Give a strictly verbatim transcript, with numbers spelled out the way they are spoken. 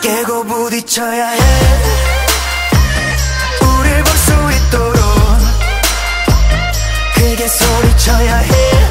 깨고 부딪혀야 해. 우릴 볼 수 있도록 크게 소리쳐야 해.